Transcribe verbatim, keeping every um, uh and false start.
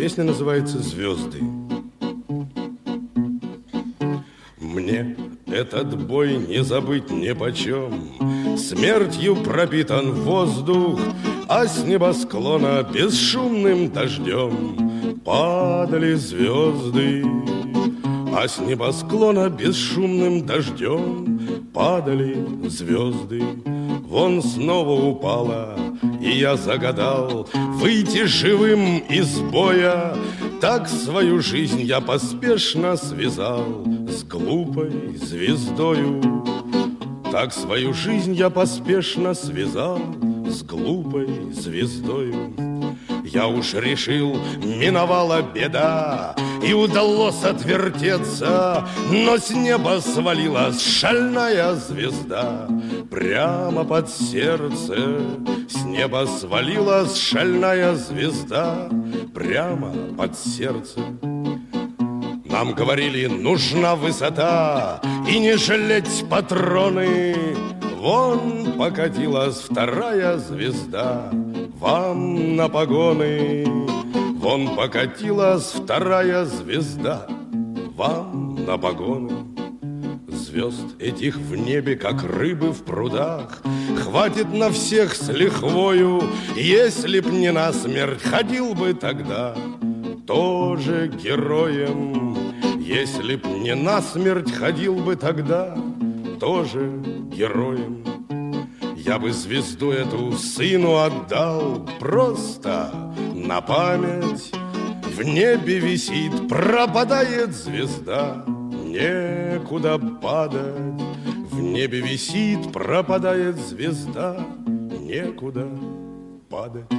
Песня называется «Звезды». Мне этот бой не забыть нипочем. Смертью пропитан воздух, а с небосклона бесшумным дождем падали звезды. А с небосклона бесшумным дождем падали звезды. Вон снова упала, и я загадал выйти живым из боя. Так свою жизнь я поспешно связал с глупой звездою. Так свою жизнь я поспешно связал с глупой звездою. Я уж решил, миновала беда, и удалось отвертеться, но с неба свалилась шальная звезда прямо под сердце. С неба свалилась шальная звезда прямо под сердце. Нам говорили, нужна высота и не жалеть патроны. Вон покатилась вторая звезда вам на погоны. Вон покатилась вторая звезда вам на погоны. Звезд этих в небе, как рыбы в прудах, хватит на всех с лихвою. Если б не насмерть, ходил бы тогда тоже героем. Если б не насмерть, ходил бы тогда тоже героем. Я бы звезду эту сыну отдал просто на память. В небе висит, пропадает звезда, некуда падать. В небе висит, пропадает звезда, некуда падать.